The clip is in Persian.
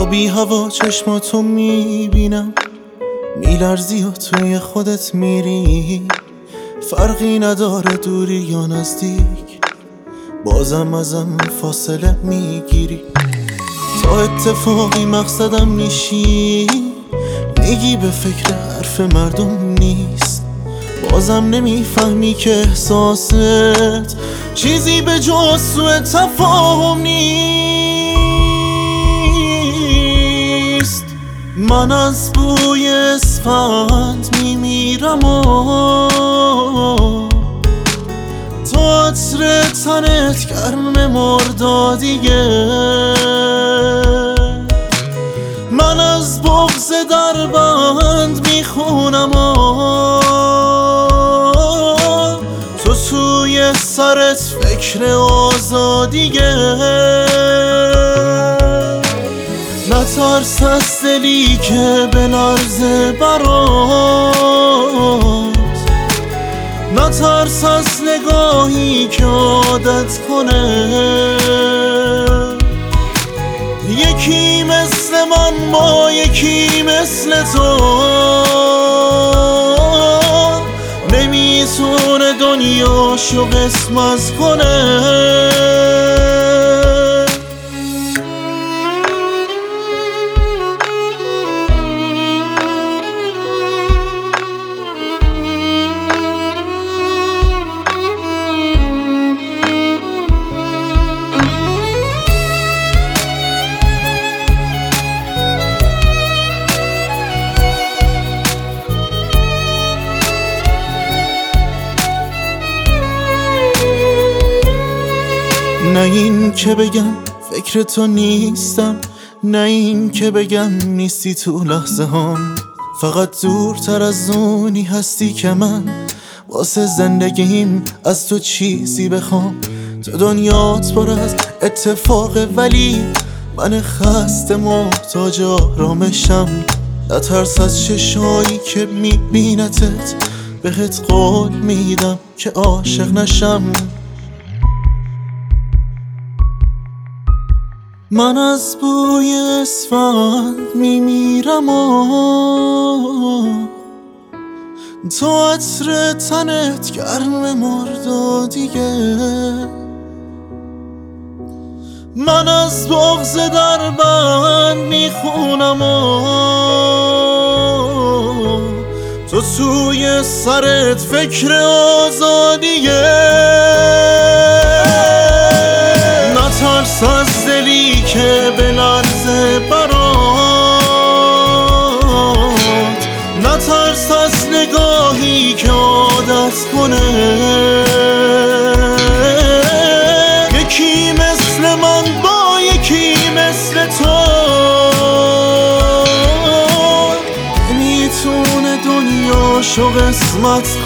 بی هوا چشماتو میبینم، میلرزی و توی خودت میری. فرقی نداره دوری یا نزدیک، بازم ازم فاصله میگیری. تا اتفاقی مقصدم میشی، میگی به فکر حرف مردم نیست. بازم نمیفهمی که احساست چیزی به جز سوء تفاهم نیست. من از بوی اسفند میمیرم و تو عطر تنت گرم مردادیه. من از بغض در بند میخونم و تو توی سرت فکر آزادیه. نترس از دلی که بلرزه برات، نترس از نگاهی که عادت کنه. یکی مثل من با یکی مثل تو نمیتونه دنیاشو قسمت کنه. نه این که بگم فکر تو نیستم، نه این که بگم نیستی تو لحظه هم. فقط دورتر از اونی هستی که من واسه زندگیم از تو چیزی بخوام. تو دنیات پر از اتفاقه ولی من خسته محتاج آرامشم. نترس از چشایی که میبینتت، بهت قول میدم که عاشق نشم. من از بوی اسفند میمیرم و تو عطر تنت گرم مردادیه. من از بغض در بند میخونم و تو توی سرت فکر آزادیه. نترس از دلی که بلرزه برات، نترس از نگاهی که عادت کنه. یکی مثل من با یکی مثل تو نمیتونه دنیاشو قسمت